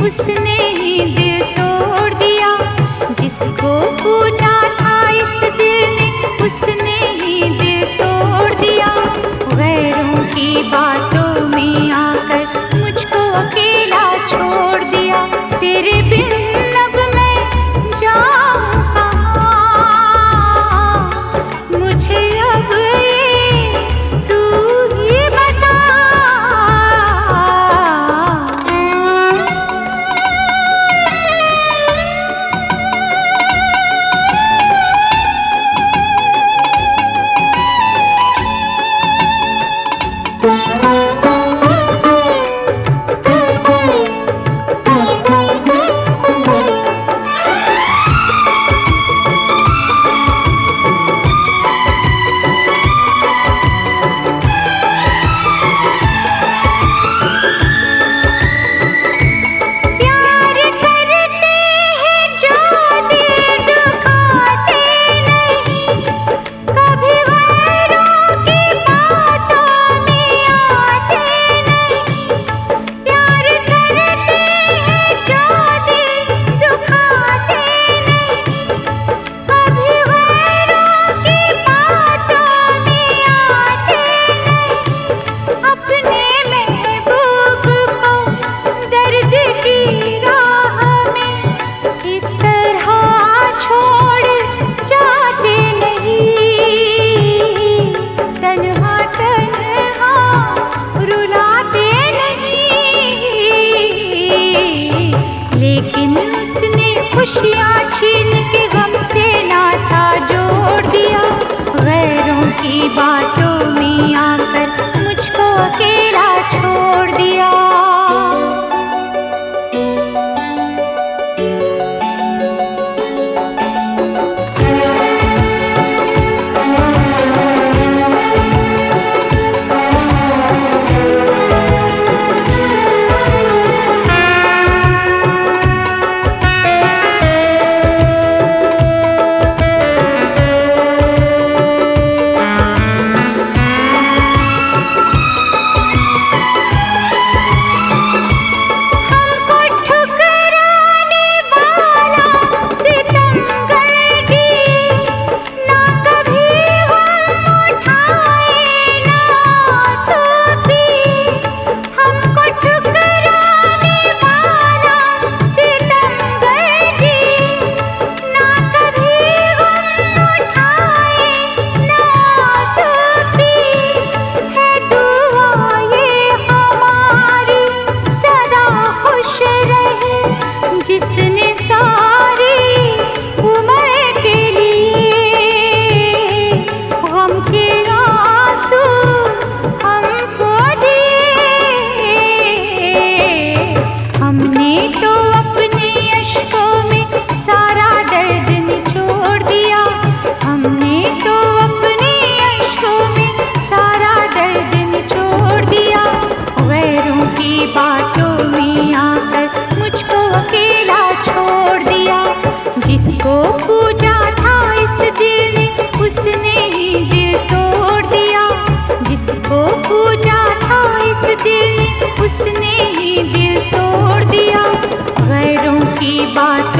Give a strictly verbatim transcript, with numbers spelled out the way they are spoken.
उसने ही दिल तोड़ दिया। जिसको पूजा था इस दिल ने, उसने ही दिल तोड़ दिया। गैरों की बातों में आकर मुझको अकेला छोड़ दिया। तेरे बिन अब मैं जाऊं कहाँ, मुझे अब ये तू ही बता। खुशियाँ छीन के गम से नाता जोड़ दिया। गैरों की बातों में आकर मुझको अकेला छोड़ दिया। जिसने सारी उम्र के लिए गम के आंसू हमको दिए। हमने तो अपने अश्कों में सारा दर्द निचोड़ दिया। हमने तो अपने अश्कों में सारा दर्द निचोड़ दिया। गैरों की बातों में आकर मुझको अकेला छोड़ दिया। जिसको पूजा था इस दिल ने, उसने ही दिल तोड़ दिया। जिसको पूजा था इस दिल ने, उसने ही दिल तोड़ दिया। गैरों की बात